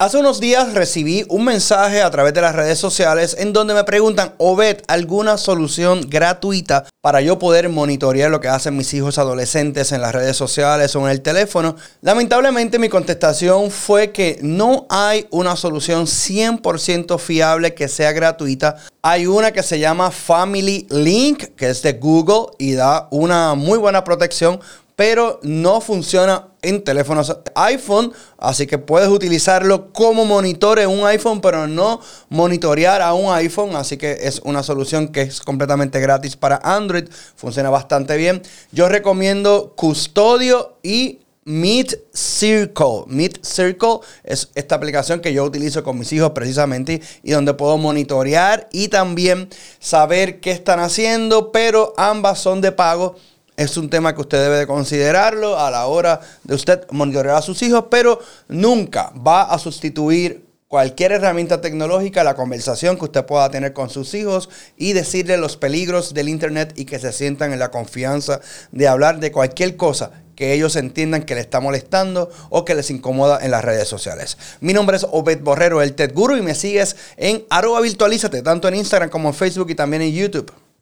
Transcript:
Hace unos días recibí un mensaje a través de las redes sociales en donde me preguntan, Obed, ¿alguna solución gratuita para yo poder monitorear lo que hacen mis hijos adolescentes en las redes sociales o en el teléfono? Lamentablemente mi contestación fue que no hay una solución 100% fiable que sea gratuita. Hay una que se llama Family Link, que es de Google y da una muy buena protección, pero no funciona en teléfonos iPhone, así que puedes utilizarlo como monitor en un iPhone, pero no monitorear a un iPhone, así que es una solución que es completamente gratis para Android, funciona bastante bien. Yo recomiendo Custodio y Meet Circle. Meet Circle es esta aplicación que yo utilizo con mis hijos precisamente y donde puedo monitorear y también saber qué están haciendo, pero ambas son de pago. Es un tema que usted debe de considerarlo a la hora de usted monitorear a sus hijos, pero nunca va a sustituir cualquier herramienta tecnológica, la conversación que usted pueda tener con sus hijos y decirle los peligros del internet y que se sientan en la confianza de hablar de cualquier cosa que ellos entiendan que les está molestando o que les incomoda en las redes sociales. Mi nombre es Obed Borrero, el Tech Guru, y me sigues en @virtualízate, tanto en Instagram como en Facebook y también en YouTube.